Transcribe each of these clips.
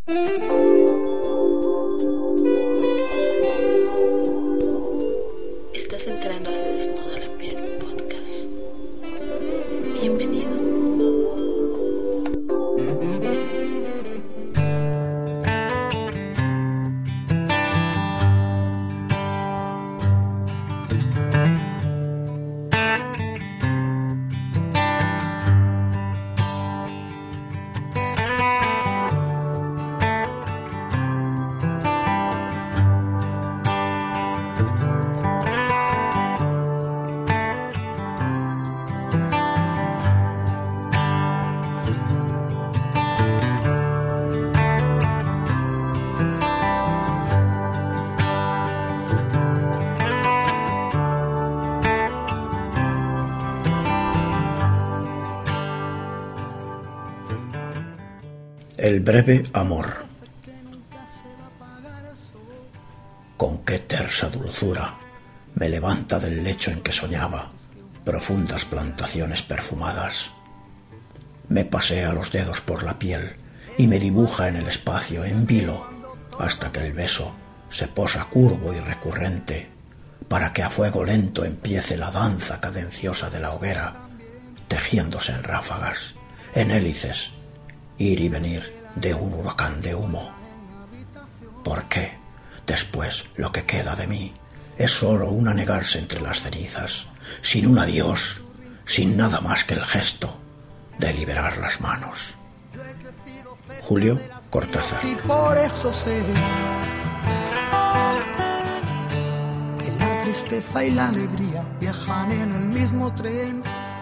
Estás entrando a Se Desnuda la Piel podcast. Bienvenido. El breve amor. Con qué tersa dulzura me levanta del lecho en que soñaba profundas plantaciones perfumadas. Me pasea los dedos por la piel y me dibuja en el espacio en vilo hasta que el beso se posa curvo y recurrente para que a fuego lento empiece la danza cadenciosa de la hoguera, tejiéndose en ráfagas, en hélices, ir y venir de un huracán de humo. Porque después lo que queda de mí es solo un anegarse entre las cenizas, sin un adiós, sin nada más que el gesto de liberar las manos. Julio Cortázar. Sí, por eso sé que la tristeza y la alegría viajan en el mismo tren.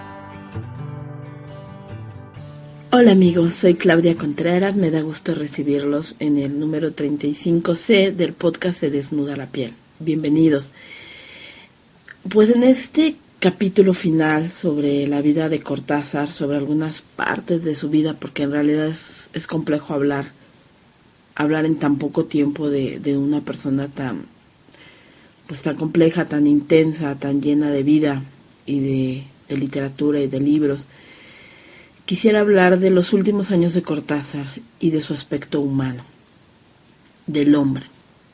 Hola amigos, soy Claudia Contreras, me da gusto recibirlos en el número 35C del podcast Se Desnuda la Piel. Bienvenidos. Pues en este capítulo final sobre la vida de Cortázar, sobre algunas partes de su vida, porque en realidad es complejo hablar en tan poco tiempo de una persona tan compleja, tan intensa, tan llena de vida y de literatura y de libros. Quisiera hablar de los últimos años de Cortázar y de su aspecto humano, del hombre.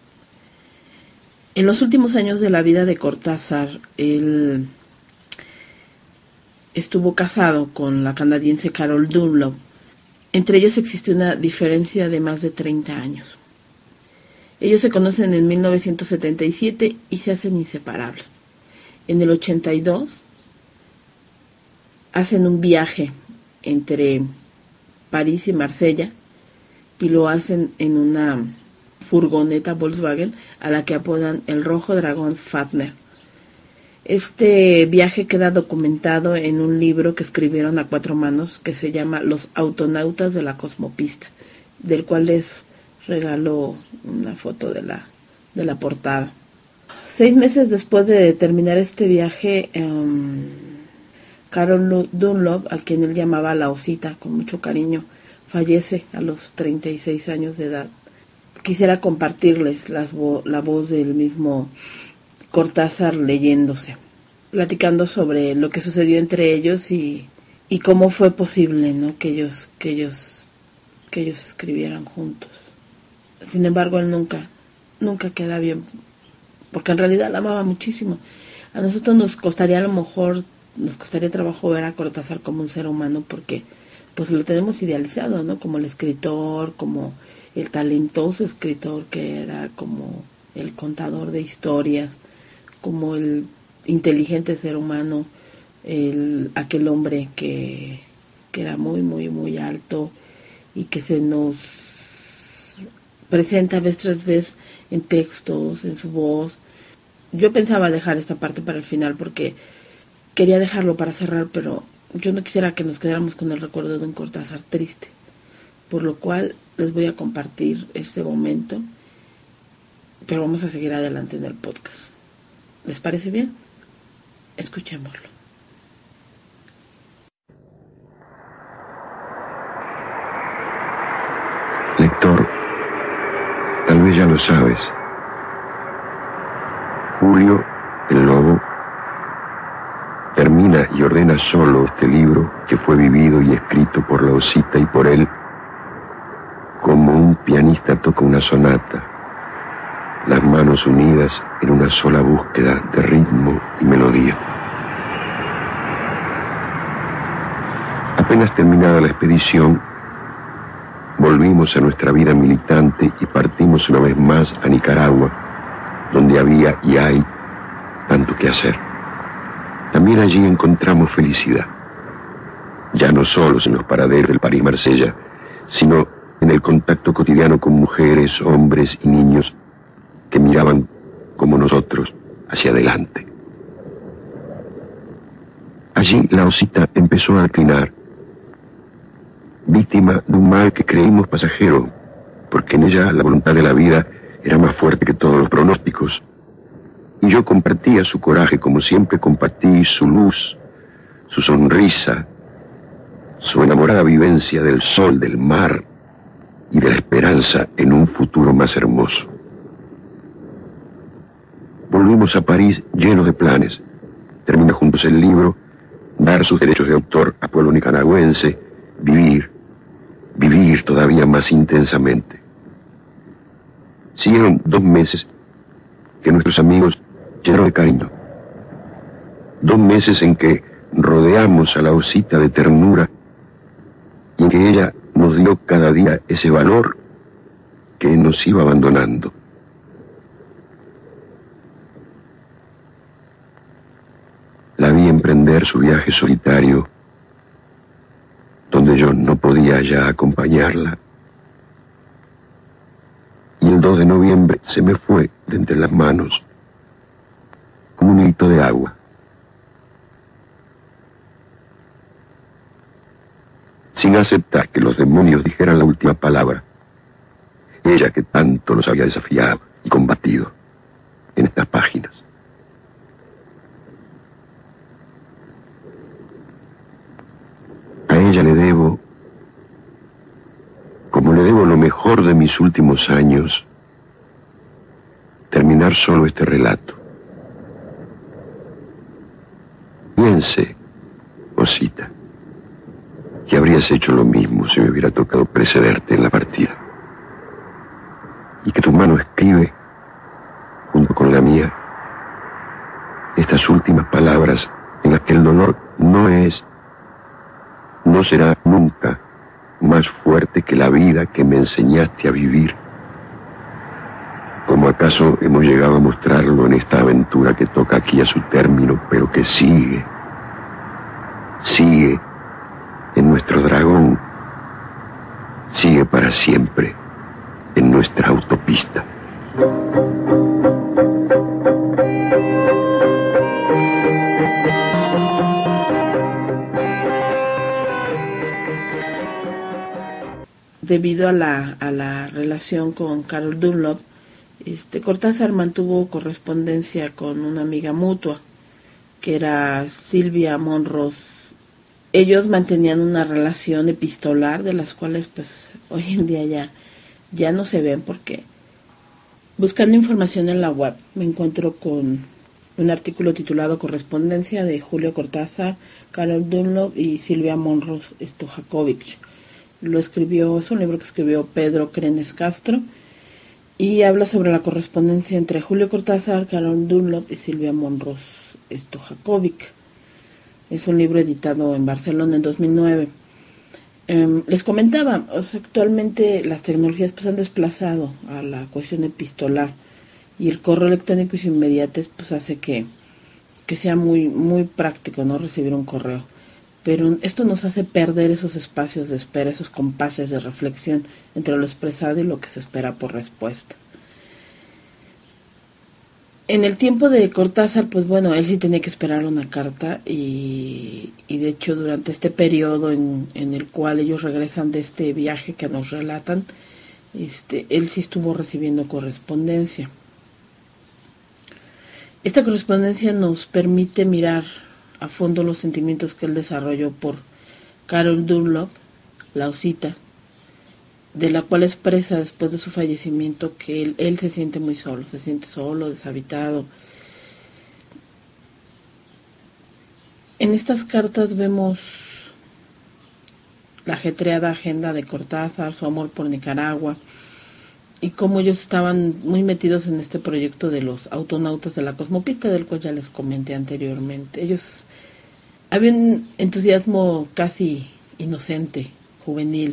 En los últimos años de la vida de Cortázar, él estuvo casado con la canadiense Carol Dunlop. Entre ellos existe una diferencia de más de 30 años. Ellos se conocen en 1977 y se hacen inseparables. En el 82 hacen un viaje entre París y Marsella y lo hacen en una furgoneta Volkswagen a la que apodan el Rojo Dragón Fafner. Este viaje queda documentado en un libro que escribieron a 4 manos que se llama Los Autonautas de la Cosmopista, del cual les regalo una foto de la portada. 6 meses después de terminar este viaje, Carol Dunlop, a quien él llamaba la Osita con mucho cariño, fallece a los 36 años de edad. Quisiera compartirles la voz del mismo Cortázar leyéndose, platicando sobre lo que sucedió entre ellos y cómo fue posible, ¿no?, que ellos escribieran juntos. Sin embargo, él nunca queda bien, porque en realidad la amaba muchísimo. A nosotros nos costaría trabajo ver a Cortázar como un ser humano porque pues lo tenemos idealizado, ¿no? Como el escritor, como el talentoso escritor que era, como el contador de historias, como el inteligente ser humano, aquel hombre que era muy, muy, muy alto y que se nos presenta vez tras vez en textos, en su voz. Yo pensaba dejar esta parte para el final porque quería dejarlo para cerrar, pero yo no quisiera que nos quedáramos con el recuerdo de un Cortázar triste, por lo cual les voy a compartir este momento, pero vamos a seguir adelante en el podcast. ¿Les parece bien? Escuchémoslo. Lector, tal vez ya lo sabes. Julio, el lobo, termina y ordena solo este libro que fue vivido y escrito por la Osita y por él como un un pianista toca una sonata, las manos unidas en una sola búsqueda de ritmo y melodía. Apenas terminada la expedición, volvimos a nuestra vida militante y partimos una vez más a Nicaragua, donde había y hay tanto que hacer. También allí encontramos felicidad, ya no solo en los paraderos del París-Marsella, sino en el contacto cotidiano con mujeres, hombres y niños que miraban como nosotros hacia adelante. Allí la Osita empezó a declinar, víctima de un mal que creímos pasajero, porque en ella la voluntad de la vida era más fuerte que todos los pronósticos. Y yo compartía su coraje como siempre compartí su luz, su sonrisa, su enamorada vivencia del sol, del mar y de la esperanza en un futuro más hermoso. Volvimos a París llenos de planes. Termina juntos el libro, dar sus derechos de autor al pueblo nicaragüense, vivir todavía más intensamente. Siguieron 2 meses que nuestros amigos llenaron de cariño. 2 meses en que rodeamos a la Osita de ternura y en que ella nos dio cada día ese valor que nos iba abandonando. La vi emprender su viaje solitario, donde yo no podía ya acompañarla. Y el 2 de noviembre se me fue de entre las manos como un hilito de agua. Sin aceptar que los demonios dijeran la última palabra. Ella que tanto los había desafiado y combatido en estas páginas. A ella le debo, como le debo lo mejor de mis últimos años, terminar solo este relato. Piense, Osita, que habrías hecho lo mismo si me hubiera tocado precederte en la partida. Y que tu mano escribe, junto con la mía, estas últimas palabras en las que el dolor no será nunca más fuerte que la vida que me enseñaste a vivir. ¿Cómo acaso hemos llegado a mostrarlo en esta aventura que toca aquí a su término, pero que sigue en nuestro dragón, sigue para siempre en nuestra autopista? Debido a la relación con Carol Dunlop, Cortázar mantuvo correspondencia con una amiga mutua, que era Silvia Monros. Ellos mantenían una relación epistolar, de las cuales pues hoy en día ya no se ven, porque buscando información en la web me encuentro con un artículo titulado Correspondencia de Julio Cortázar, Carol Dunlop y Silvia Monros Stojakovic. Es un libro que escribió Pedro Crenes Castro y habla sobre la correspondencia entre Julio Cortázar, Carol Dunlop y Silvia Monros Stojakovic. Es un libro editado en Barcelona en 2009. Les comentaba, actualmente las tecnologías pues han desplazado a la cuestión epistolar y el correo electrónico y su inmediatez pues hace que sea muy, muy práctico, ¿no?, recibir un correo. Pero esto nos hace perder esos espacios de espera, esos compases de reflexión entre lo expresado y lo que se espera por respuesta. En el tiempo de Cortázar, pues bueno, él sí tenía que esperar una carta y de hecho durante este periodo en el cual ellos regresan de este viaje que nos relatan, él sí estuvo recibiendo correspondencia. Esta correspondencia nos permite mirar a fondo los sentimientos que él desarrolló por Carol Dunlop, la Osita, de la cual expresa después de su fallecimiento que él se siente muy solo, deshabitado. En estas cartas vemos la ajetreada agenda de Cortázar, su amor por Nicaragua, y cómo ellos estaban muy metidos en este proyecto de los autonautas de la Cosmopista, del cual ya les comenté anteriormente. Ellos había un entusiasmo casi inocente, juvenil.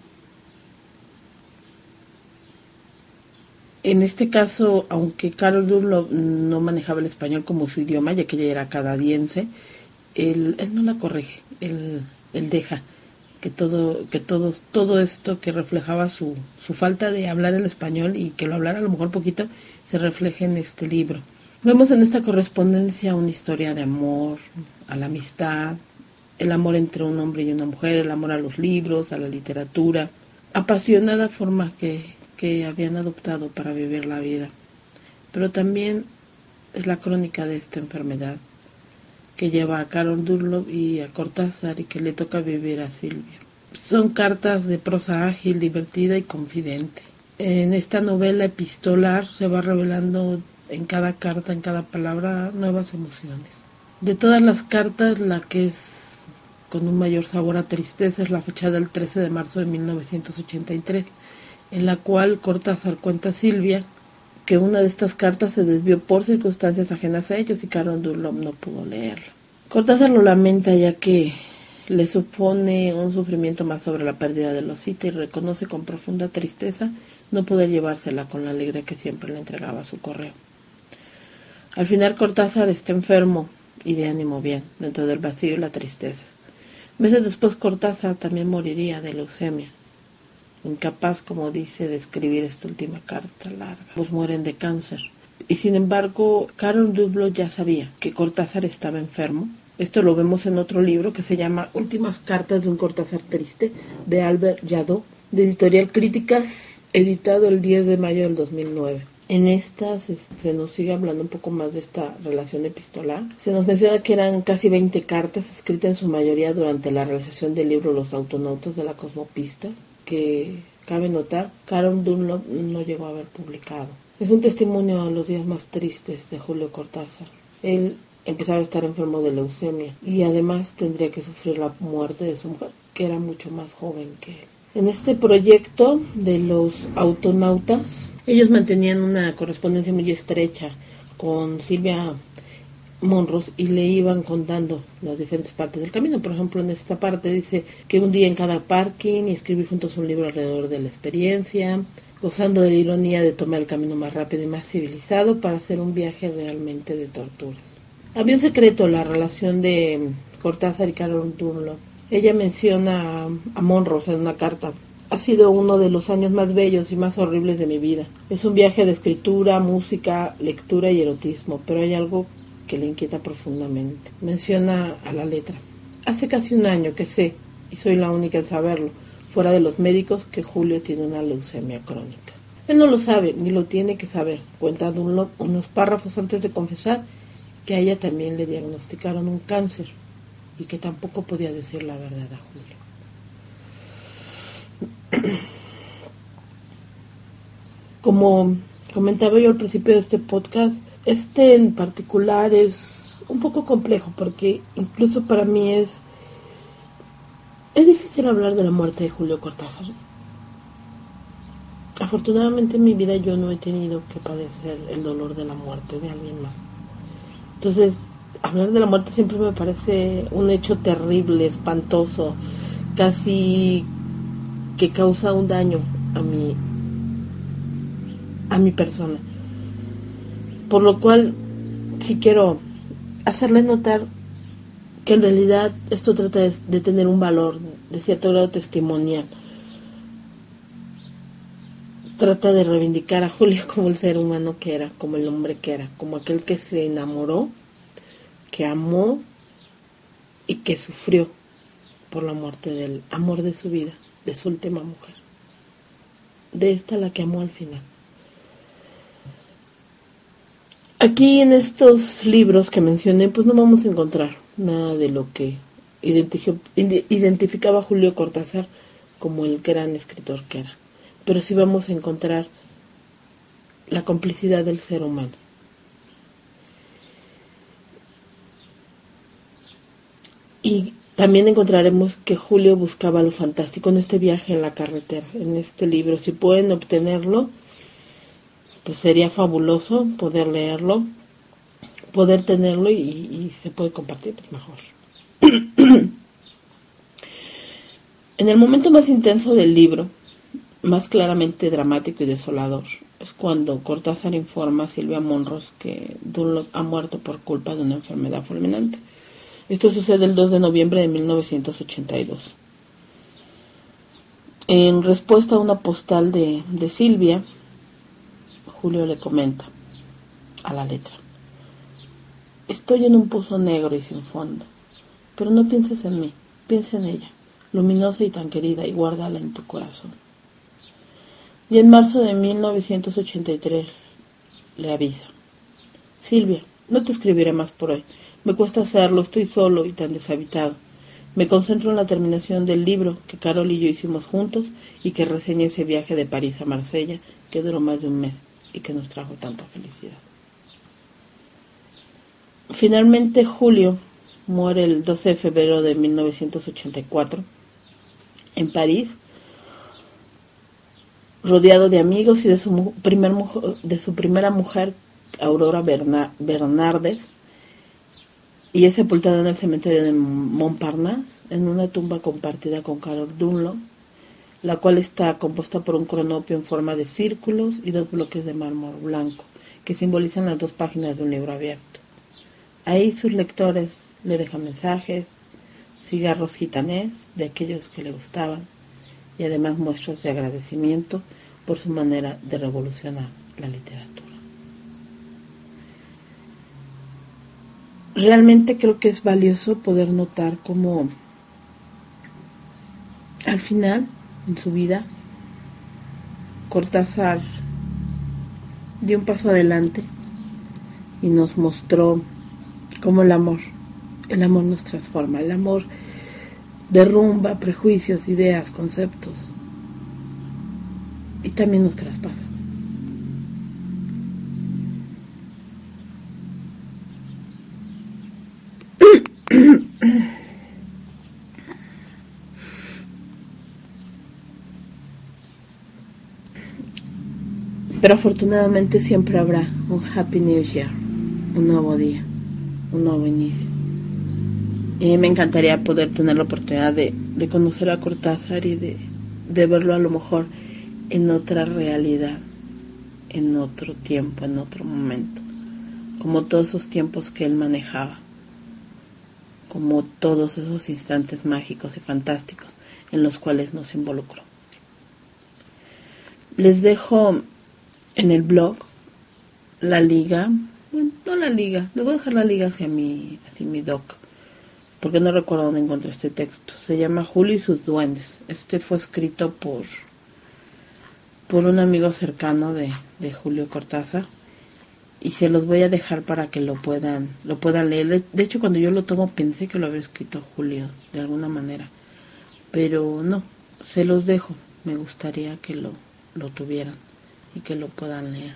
En este caso, aunque Carol Dunlop no manejaba el español como su idioma, ya que ella era canadiense, él no la corrige, él deja que todo esto que reflejaba su falta de hablar el español y que lo hablara a lo mejor poquito, se refleja en este libro. Vemos en esta correspondencia una historia de amor, a la amistad, el amor entre un hombre y una mujer, el amor a los libros, a la literatura, apasionada forma que habían adoptado para vivir la vida. Pero también es la crónica de esta enfermedad que lleva a Carol Dunlop y a Cortázar y que le toca vivir a Silvia. Son cartas de prosa ágil, divertida y confidente. En esta novela epistolar se va revelando en cada carta, en cada palabra, nuevas emociones. De todas las cartas, la que es con un mayor sabor a tristeza es la fecha del 13 de marzo de 1983, en la cual Cortázar cuenta a Silvia que una de estas cartas se desvió por circunstancias ajenas a ellos y Carol Dunlop no pudo leerla. Cortázar lo lamenta ya que le supone un sufrimiento más sobre la pérdida de Losita y reconoce con profunda tristeza no poder llevársela con la alegría que siempre le entregaba su correo. Al final Cortázar está enfermo y de ánimo bien, dentro del vacío y la tristeza. Meses después Cortázar también moriría de leucemia, incapaz, como dice, de escribir esta última carta larga. Pues mueren de cáncer. Y sin embargo, Carol Dunlop ya sabía que Cortázar estaba enfermo. Esto lo vemos en otro libro que se llama Últimas cartas de un Cortázar triste, de Albert Jadot, de Editorial Críticas, editado el 10 de mayo del 2009. En esta se nos sigue hablando un poco más de esta relación epistolar. Se nos menciona que eran casi 20 cartas escritas en su mayoría durante la realización del libro Los autonautas de la Cosmopista, que cabe notar, Carol Dunlop no llegó a haber publicado. Es un testimonio a los días más tristes de Julio Cortázar. Él empezaba a estar enfermo de leucemia y además tendría que sufrir la muerte de su mujer, que era mucho más joven que él. En este proyecto de los autonautas, ellos mantenían una correspondencia muy estrecha con Silvia Monros y le iban contando las diferentes partes del camino. Por ejemplo, en esta parte dice que un día en cada parking y escribir juntos un libro alrededor de la experiencia, gozando de la ironía de tomar el camino más rápido y más civilizado para hacer un viaje realmente de torturas. Había un secreto en la relación de Cortázar y Carol Dunlop. Ella menciona a Monros en una carta. Ha sido uno de los años más bellos y más horribles de mi vida. Es un viaje de escritura, música, lectura y erotismo, pero hay algo que le inquieta profundamente. Menciona a la letra. Hace casi un año que sé, y soy la única en saberlo, fuera de los médicos, que Julio tiene una leucemia crónica. Él no lo sabe, ni lo tiene que saber. Cuenta Dunlop unos párrafos antes de confesar que a ella también le diagnosticaron un cáncer y que tampoco podía decir la verdad a Julio. Como comentaba yo al principio de este podcast, este en particular es un poco complejo porque incluso para mí es difícil hablar de la muerte de Julio Cortázar. Afortunadamente en mi vida yo no he tenido que padecer el dolor de la muerte de alguien más. Entonces, hablar de la muerte siempre me parece un hecho terrible, espantoso, casi que causa un daño a mi persona. Por lo cual, sí quiero hacerles notar que en realidad esto trata de tener un valor de cierto grado testimonial. Trata de reivindicar a Julio como el ser humano que era, como el hombre que era, como aquel que se enamoró, que amó y que sufrió por la muerte del amor de su vida, de su última mujer. De esta la que amó al final. Aquí en estos libros que mencioné, pues no vamos a encontrar nada de lo que identificaba a Julio Cortázar como el gran escritor que era. Pero sí vamos a encontrar la complicidad del ser humano. Y También encontraremos que Julio buscaba lo fantástico en este viaje en la carretera, en este libro. Si pueden obtenerlo, pues sería fabuloso poder leerlo, poder tenerlo y se puede compartir, pues mejor. En el momento más intenso del libro, más claramente dramático y desolador, es cuando Cortázar informa a Silvia Monros que Dunlop ha muerto por culpa de una enfermedad fulminante. Esto sucede el 2 de noviembre de 1982. En respuesta a una postal de Silvia, Julio le comenta a la letra: estoy en un pozo negro y sin fondo, pero no pienses en mí, piensa en ella, luminosa y tan querida, y guárdala en tu corazón. Y en marzo de 1983 le avisa: Silvia, no te escribiré más por hoy. Me cuesta hacerlo, estoy solo y tan deshabitado. Me concentro en la terminación del libro que Carol y yo hicimos juntos y que reseña ese viaje de París a Marsella que duró más de un mes y que nos trajo tanta felicidad. Finalmente, Julio muere el 12 de febrero de 1984 en París, rodeado de amigos y de su primera mujer, Aurora Bernardes, y es sepultado en el cementerio de Montparnasse, en una tumba compartida con Carol Dunlop, la cual está compuesta por un cronopio en forma de círculos y 2 bloques de mármol blanco, que simbolizan las 2 páginas de un libro abierto. Ahí sus lectores le dejan mensajes, cigarros gitanés de aquellos que le gustaban, y además muestras de agradecimiento por su manera de revolucionar la literatura. Realmente creo que es valioso poder notar cómo al final, en su vida, Cortázar dio un paso adelante y nos mostró cómo el amor nos transforma, el amor derrumba prejuicios, ideas, conceptos y también nos traspasa. Pero afortunadamente siempre habrá un Happy New Year, un nuevo día, un nuevo inicio. Y me encantaría poder tener la oportunidad de conocer a Cortázar y de verlo a lo mejor en otra realidad, en otro tiempo, en otro momento, como todos esos tiempos que él manejaba, como todos esos instantes mágicos y fantásticos en los cuales nos involucró. Les dejo en el blog la liga, bueno, no la liga, les voy a dejar la liga hacia mi doc, porque no recuerdo dónde encontré este texto. Se llama Julio y sus duendes. Este fue escrito por un amigo cercano de Julio Cortázar, y se los voy a dejar para que lo puedan leer. De hecho, cuando yo lo tomo pensé que lo había escrito Julio de alguna manera, pero no, se los dejo. Me gustaría que lo tuvieran y que lo puedan leer.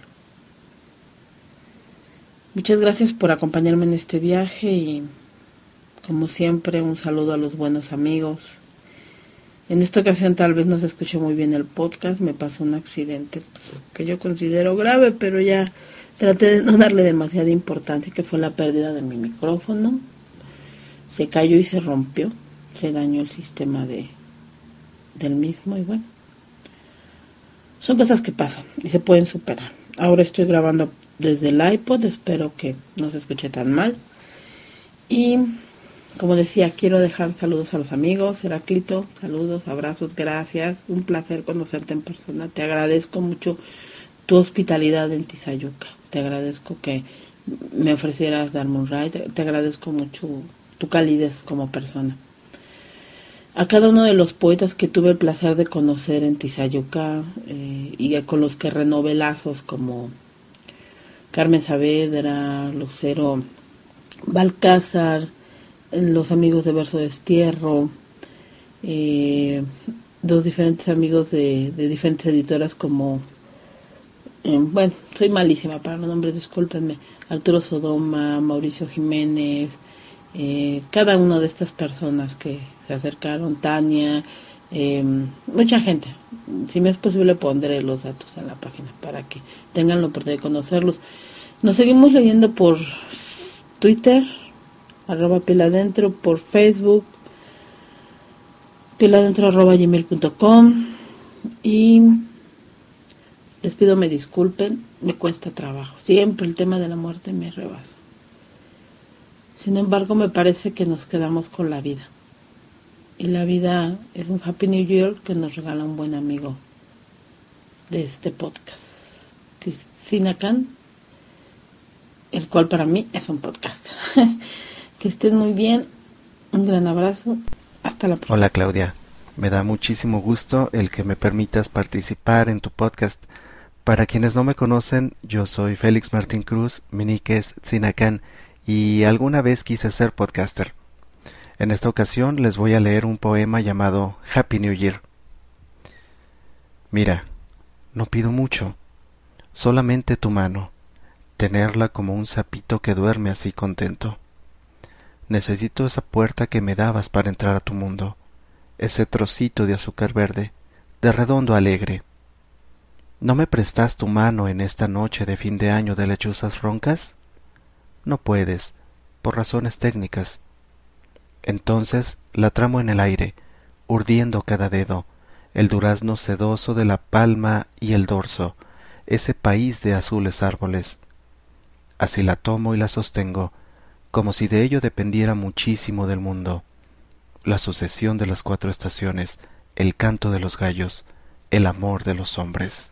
Muchas gracias por acompañarme en este viaje y, como siempre, un saludo a los buenos amigos. En esta ocasión tal vez no se escuche muy bien el podcast, me pasó un accidente que yo considero grave, pero ya traté de no darle demasiada importancia, que fue la pérdida de mi micrófono. Se cayó y se rompió, se dañó el sistema del mismo y bueno, son cosas que pasan y se pueden superar. Ahora estoy grabando desde el iPod, espero que no se escuche tan mal. Y como decía, quiero dejar saludos a los amigos. Heráclito, saludos, abrazos, gracias. Un placer conocerte en persona. Te agradezco mucho tu hospitalidad en Tizayuca. Te agradezco que me ofrecieras darme un ride. Te agradezco mucho tu calidez como persona. A cada uno de los poetas que tuve el placer de conocer en Tizayuca y con los que renové lazos, como Carmen Saavedra, Lucero Balcázar, los amigos de Verso Destierro, 2 diferentes amigos de diferentes editoras como, bueno, soy malísima para los nombres, discúlpenme, Arturo Sodoma, Mauricio Jiménez, cada una de estas personas que se acercaron, Tania, mucha gente. Si me es posible pondré los datos en la página para que tengan la oportunidad de conocerlos. Nos seguimos leyendo por Twitter, @pieladentro, por Facebook, pieladentro@gmail.com, y les pido me disculpen, me cuesta trabajo. Siempre el tema de la muerte me rebasa. Sin embargo, me parece que nos quedamos con la vida. Y la vida es un Happy New Year que nos regala un buen amigo de este podcast, Tzina Khan, el cual para mí es un podcast. Que estén muy bien, un gran abrazo, hasta la próxima. Hola Claudia, me da muchísimo gusto el que me permitas participar en tu podcast. Para quienes no me conocen, yo soy Félix Martín Cruz, mi nick es Tzina Khan, y alguna vez quise ser podcaster. En esta ocasión les voy a leer un poema llamado Happy New Year. Mira, no pido mucho, solamente tu mano, tenerla como un sapito que duerme así contento. Necesito esa puerta que me dabas para entrar a tu mundo, ese trocito de azúcar verde, de redondo alegre. ¿No me prestas tu mano en esta noche de fin de año de lechuzas roncas? No puedes, por razones técnicas. Entonces la tramo en el aire, urdiendo cada dedo, el durazno sedoso de la palma y el dorso, ese país de azules árboles. Así la tomo y la sostengo, como si de ello dependiera muchísimo del mundo. La sucesión de las 4 estaciones, el canto de los gallos, el amor de los hombres.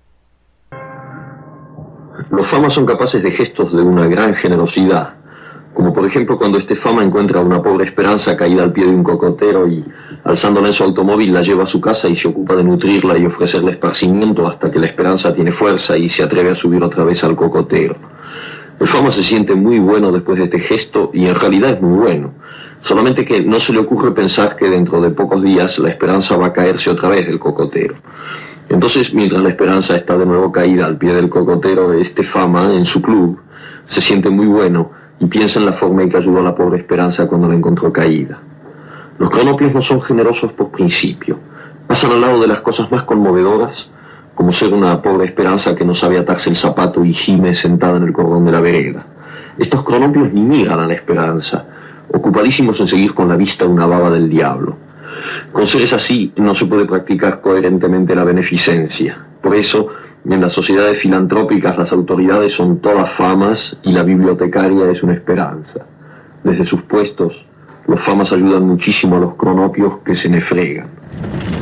Los famas son capaces de gestos de una gran generosidad, como por ejemplo cuando este fama encuentra a una pobre Esperanza caída al pie de un cocotero y, alzándola en su automóvil, la lleva a su casa y se ocupa de nutrirla y ofrecerle esparcimiento hasta que la Esperanza tiene fuerza y se atreve a subir otra vez al cocotero. El fama se siente muy bueno después de este gesto y en realidad es muy bueno, solamente que no se le ocurre pensar que dentro de pocos días la Esperanza va a caerse otra vez del cocotero. Entonces, mientras la Esperanza está de nuevo caída al pie del cocotero, este fama, en su club, se siente muy bueno y piensa en la forma en que ayudó a la pobre Esperanza cuando la encontró caída. Los cronopios no son generosos por principio. Pasan al lado de las cosas más conmovedoras, como ser una pobre Esperanza que no sabe atarse el zapato y gime sentada en el cordón de la vereda. Estos cronopios ni miran a la Esperanza, ocupadísimos en seguir con la vista una baba del diablo. Con seres así no se puede practicar coherentemente la beneficencia. Por eso, en las sociedades filantrópicas las autoridades son todas famas y la bibliotecaria es una Esperanza. Desde sus puestos, los famas ayudan muchísimo a los cronopios que se nefregan.